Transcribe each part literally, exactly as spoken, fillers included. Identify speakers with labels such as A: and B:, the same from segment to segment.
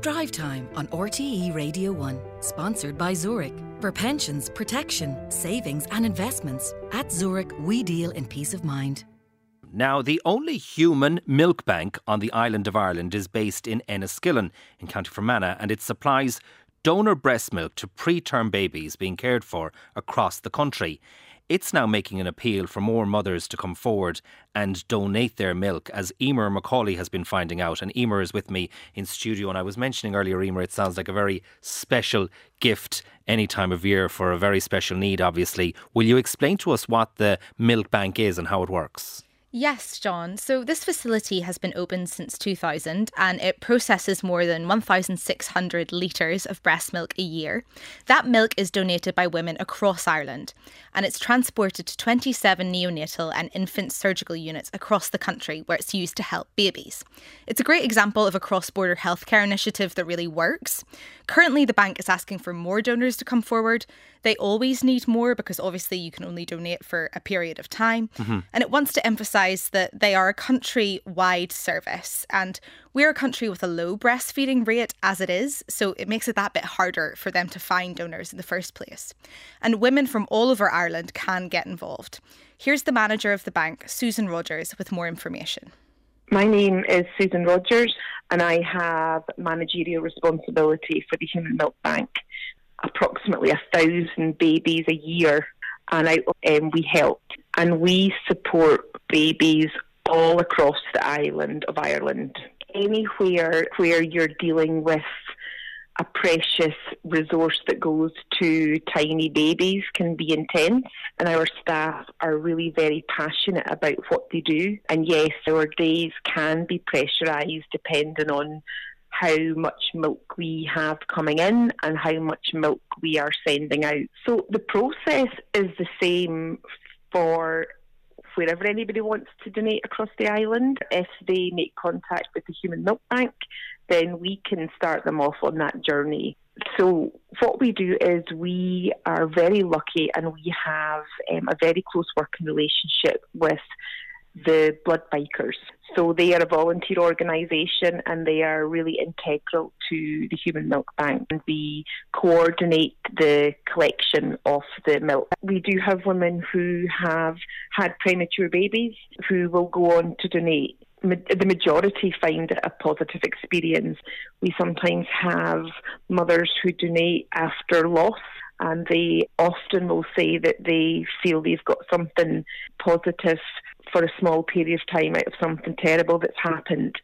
A: Drive Time on R T E Radio one, sponsored by Zurich. For pensions, protection, savings and investments, at Zurich we deal in peace of mind.
B: Now, the only human milk bank on the island of Ireland is based in Enniskillen in County Fermanagh, and it supplies donor breast milk to preterm babies being cared for across the country. It's now making an appeal for more mothers to come forward and donate their milk, as Emer Macaulay has been finding out. And Emer is with me in studio. And I was mentioning earlier, Emer, it sounds like a very special gift any time of year for a very special need, obviously. Will you explain to us what the milk bank is and how it works?
C: Yes, John. So this facility has been open since two thousand and it processes more than one thousand six hundred litres of breast milk a year. That milk is donated by women across Ireland and it's transported to twenty-seven neonatal and infant surgical units across the country where it's used to help babies. It's a great example of a cross-border healthcare initiative that really works. Currently, the bank is asking for more donors to come forward. They always need more because obviously you can only donate for a period of time. Mm-hmm. And it wants to emphasise that they are a country-wide service. And we're a country with a low breastfeeding rate as it is, so it makes it that bit harder for them to find donors in the first place. And women from all over Ireland can get involved. Here's the manager of the bank, Susan Rogers, with more information.
D: My name is Susan Rogers and I have managerial responsibility for the Human Milk Bank. Approximately a thousand babies a year, and I, um, we help and we support babies all across the island of Ireland. Anywhere where you're dealing with a precious resource that goes to tiny babies can be intense, and our staff are really very passionate about what they do. And yes, our days can be pressurised depending on how much milk we have coming in and how much milk we are sending out. So the process is the same for wherever anybody wants to donate across the island. If they make contact with the Human Milk Bank, then we can start them off on that journey. So what we do is we are very lucky and we have um, a very close working relationship with the Blood Bikers. So they are a volunteer organisation and they are really integral to the Human Milk Bank. And we coordinate the collection of the milk. We do have women who have had premature babies who will go on to donate. The majority find it a positive experience. We sometimes have mothers who donate after loss, and they often will say that they feel they've got something positive for a small period of time out of something terrible that's happened.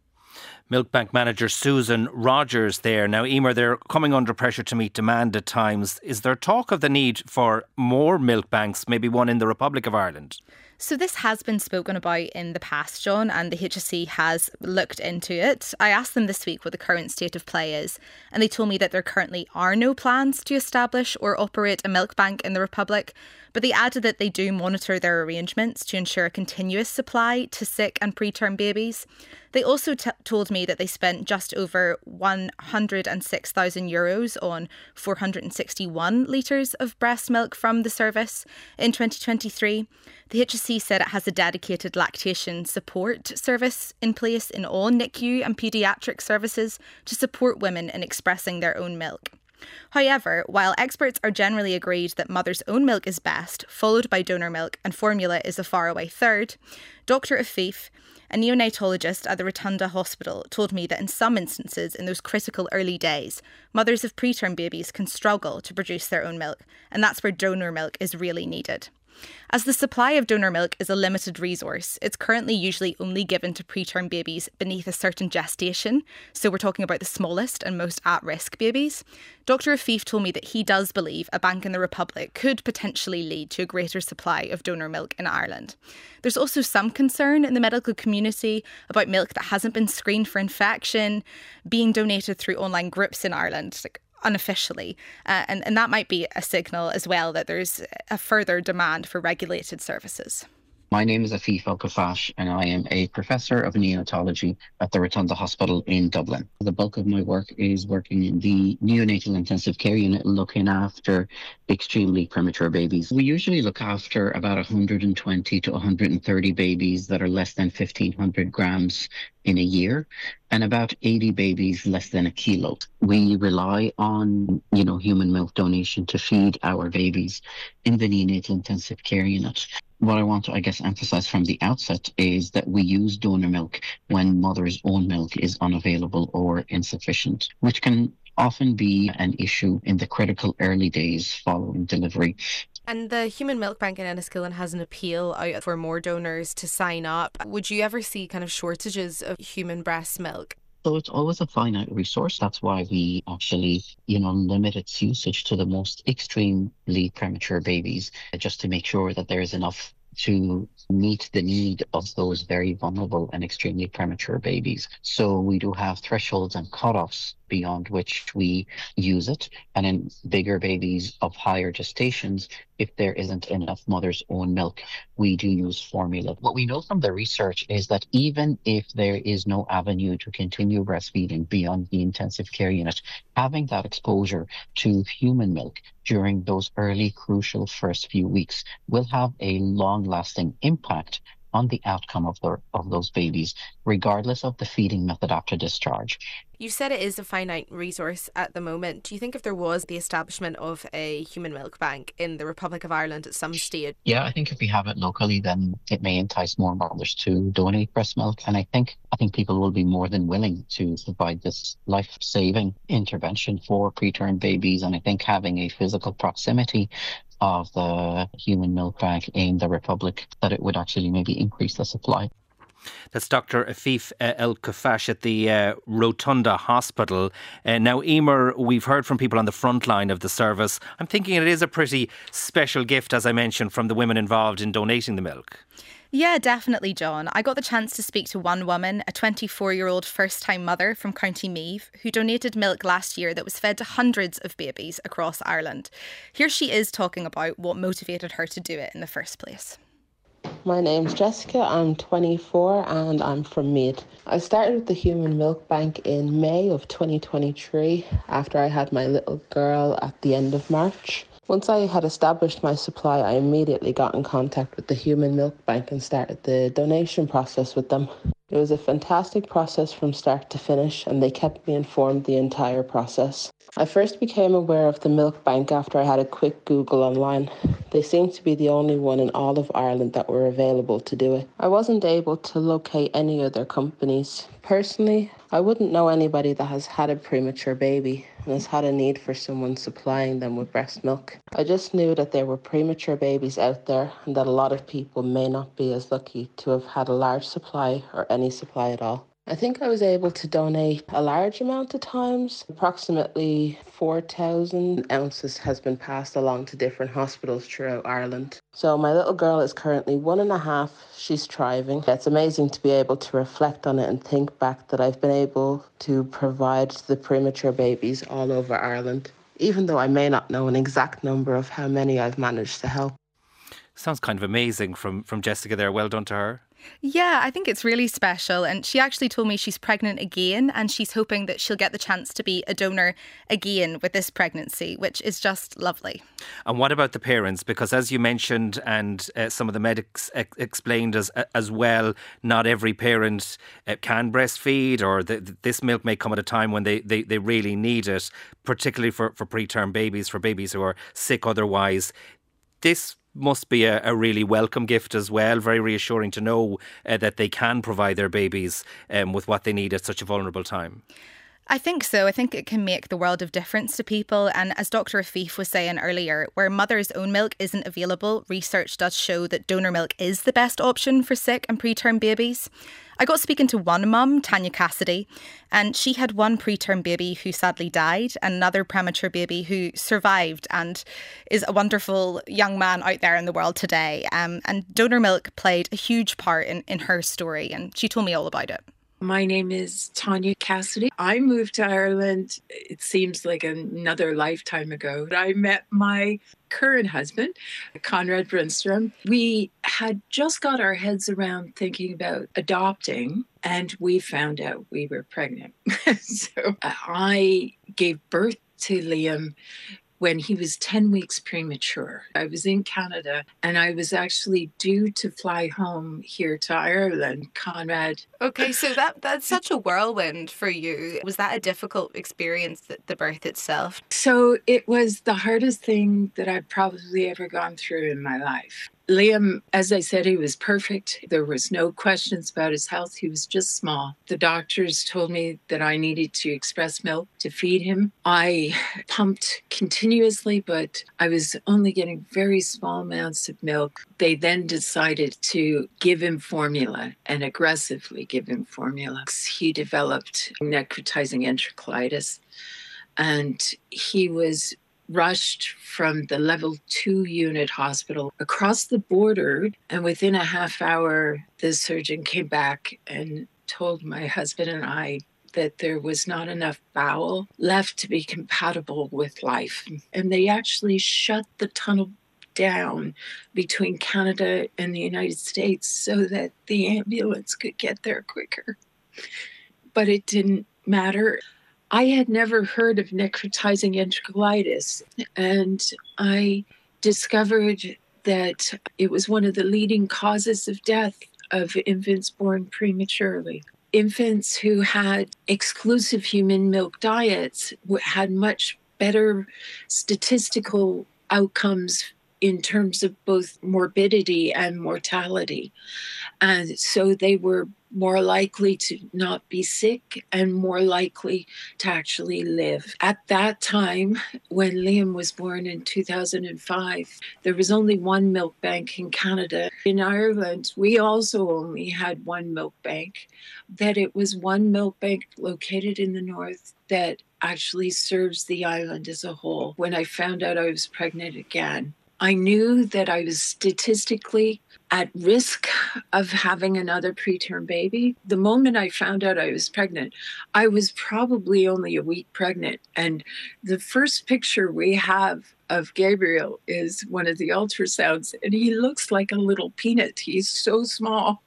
B: Milk Bank manager Susan Rogers there. Now, Emer, they're coming under pressure to meet demand at times. Is there talk of the need for more milk banks, maybe one in the Republic of Ireland?
C: So this has been spoken about in the past, John, and the H S C has looked into it. I asked them this week what the current state of play is, and they told me that there currently are no plans to establish or operate a milk bank in the Republic, but they added that they do monitor their arrangements to ensure a continuous supply to sick and preterm babies. They also t- told me that they spent just over one hundred six thousand euros on four hundred sixty-one litres of breast milk from the service in twenty twenty-three. The H S C said it has a dedicated lactation support service in place in all N I C U and paediatric services to support women in expressing their own milk. However, while experts are generally agreed that mother's own milk is best, followed by donor milk, and formula is a faraway third, Doctor Afif, a neonatologist at the Rotunda Hospital, told me that in some instances in those critical early days, mothers of preterm babies can struggle to produce their own milk, and that's where donor milk is really needed. As the supply of donor milk is a limited resource, it's currently usually only given to preterm babies beneath a certain gestation, so we're talking about the smallest and most at-risk babies. Doctor Afif told me that he does believe a bank in the Republic could potentially lead to a greater supply of donor milk in Ireland. There's also some concern in the medical community about milk that hasn't been screened for infection being donated through online groups in Ireland, like unofficially, uh, and, and that might be a signal as well that there's a further demand for regulated services.
E: My name is Afif El-Kafash and I am a professor of neonatology at the Rotunda Hospital in Dublin. The bulk of my work is working in the neonatal intensive care unit looking after extremely premature babies. We usually look after about one hundred twenty to one hundred thirty babies that are less than fifteen hundred grams in a year and about eighty babies less than a kilo. We rely on, you know, human milk donation to feed our babies in the neonatal intensive care unit. What I want to, I guess, emphasize from the outset is that we use donor milk when mother's own milk is unavailable or insufficient, which can often be an issue in the critical early days following delivery.
F: And the Human Milk Bank in Enniskillen has an appeal out for more donors to sign up. Would you ever see kind of shortages of human breast milk?
E: So it's always a finite resource. That's why we actually, you know, limit its usage to the most extremely premature babies, just to make sure that there is enough to meet the need of those very vulnerable and extremely premature babies. So we do have thresholds and cutoffs beyond which we use it. And in bigger babies of higher gestations, if there isn't enough mother's own milk, we do use formula. What we know from the research is that even if there is no avenue to continue breastfeeding beyond the intensive care unit, having that exposure to human milk during those early crucial first few weeks will have a long-lasting impact on the outcome of, the, of those babies, regardless of the feeding method after discharge.
F: You said it is a finite resource at the moment. Do you think if there was the establishment of a human milk bank in the Republic of Ireland at some stage?
E: Yeah, I think if we have it locally, then it may entice more mothers to donate breast milk. And I think I think people will be more than willing to provide this life-saving intervention for preterm babies. And I think having a physical proximity of the human milk bank in the Republic, that it would actually maybe increase the supply.
B: That's Doctor Afif uh, El-Kafash at the uh, Rotunda Hospital. Uh, now, Emer, we've heard from people on the front line of the service. I'm thinking it is a pretty special gift, as I mentioned, from the women involved in donating the milk.
C: Yeah, definitely, John. I got the chance to speak to one woman, a twenty-four-year-old first-time mother from County Meath, who donated milk last year that was fed to hundreds of babies across Ireland. Here she is talking about what motivated her to do it in the first place.
G: My name's Jessica, I'm twenty-four and I'm from Meath. I started with the Human Milk Bank in May of twenty twenty-three after I had my little girl at the end of March. Once I had established my supply, I immediately got in contact with the Human Milk Bank and started the donation process with them. It was a fantastic process from start to finish, and they kept me informed the entire process. I first became aware of the milk bank after I had a quick Google online. They seemed to be the only one in all of Ireland that were available to do it. I wasn't able to locate any other companies. Personally, I wouldn't know anybody that has had a premature baby and has had a need for someone supplying them with breast milk. I just knew that there were premature babies out there and that a lot of people may not be as lucky to have had a large supply or any supply at all. I think I was able to donate a large amount of times. Approximately four thousand ounces has been passed along to different hospitals throughout Ireland. So my little girl is currently one and a half. She's thriving. It's amazing to be able to reflect on it and think back that I've been able to provide the premature babies all over Ireland, even though I may not know an exact number of how many I've managed to help.
B: Sounds kind of amazing from, from Jessica there. Well done to her.
C: Yeah, I think it's really special. And she actually told me she's pregnant again and she's hoping that she'll get the chance to be a donor again with this pregnancy, which is just lovely.
B: And what about the parents? Because as you mentioned, and uh, some of the medics ex- explained as as well, not every parent uh, can breastfeed, or the, this milk may come at a time when they, they, they really need it, particularly for, for preterm babies, for babies who are sick otherwise. This must be a, a really welcome gift as well. Very reassuring to know uh, that they can provide their babies um, with what they need at such a vulnerable time.
C: I think so. I think it can make the world of difference to people. And as Doctor Afif was saying earlier, where mother's own milk isn't available, research does show that donor milk is the best option for sick and preterm babies. I got speaking to one mum, Tanya Cassidy, and she had one preterm baby who sadly died and another premature baby who survived and is a wonderful young man out there in the world today. Um, and donor milk played a huge part in, in her story, and she told me all about it.
H: My name is Tanya Cassidy. I moved to Ireland, it seems like another lifetime ago. I met my current husband, Conrad Brunstrom. We had just got our heads around thinking about adopting, and we found out we were pregnant. So I gave birth to Liam when he was ten weeks premature. I was in Canada and I was actually due to fly home here to Ireland. Conrad.
F: Okay, so that that's such a whirlwind for you. Was that a difficult experience, the, the birth itself?
H: So it was the hardest thing that I've probably ever gone through in my life. Liam, as I said, he was perfect. There was no questions about his health. He was just small. The doctors told me that I needed to express milk to feed him. I pumped continuously, but I was only getting very small amounts of milk. They then decided to give him formula and aggressively give him formula. He developed necrotizing enterocolitis, and he was rushed from the level two unit hospital across the border. And within a half hour, the surgeon came back and told my husband and I that there was not enough bowel left to be compatible with life. And they actually shut the tunnel down between Canada and the United States so that the ambulance could get there quicker. But it didn't matter. I had never heard of necrotizing enterocolitis, and I discovered that it was one of the leading causes of death of infants born prematurely. Infants who had exclusive human milk diets had much better statistical outcomes in terms of both morbidity and mortality. And so they were more likely to not be sick and more likely to actually live. At that time, when Liam was born in two thousand five, there was only one milk bank in Canada. In Ireland, we also only had one milk bank, that it was one milk bank located in the north that actually serves the island as a whole. When I found out I was pregnant again, I knew that I was statistically at risk of having another preterm baby. The moment I found out I was pregnant, I was probably only a week pregnant. And the first picture we have of Gabriel is one of the ultrasounds, and he looks like a little peanut. He's so small.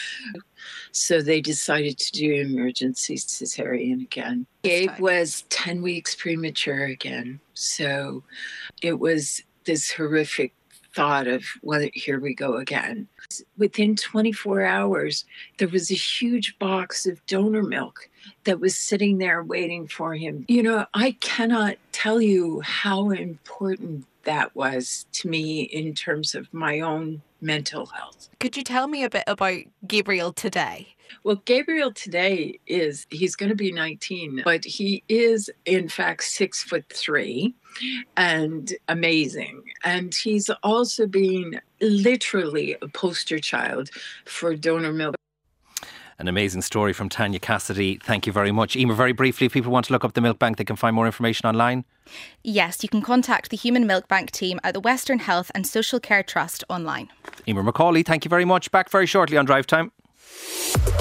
H: So they decided to do emergency cesarean again. Gabe was ten weeks premature again. So it was this horrific thought of, well, here we go again. Within twenty-four hours, there was a huge box of donor milk that was sitting there waiting for him. You know, I cannot tell you how important that was to me in terms of my own mental health.
F: Could you tell me a bit about Gabriel today?
H: Well, Gabriel today is, he's going to be nineteen, but he is in fact six foot three and amazing. And he's also been literally a poster child for donor milk.
B: An amazing story from Tanya Cassidy. Thank you very much. Emer, very briefly, if people want to look up the Milk Bank, they can find more information online.
C: Yes, you can contact the Human Milk Bank team at the Western Health and Social Care Trust online.
B: Emer McCauley, thank you very much. Back very shortly on Drive Time.